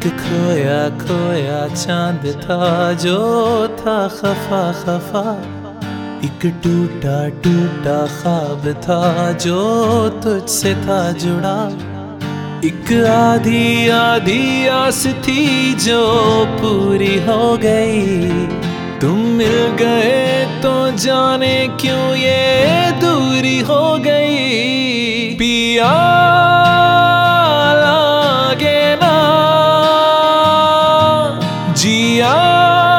खोया खोया चांद था जो था खफा खफा, एक टूटा टूटा ख्वाब था जो तुझसे था जुड़ा। एक आधी आधी आस थी जो पूरी हो गई, तुम मिल गए तो जाने क्यों ये दूरी हो गई। पिया लागे ना जिया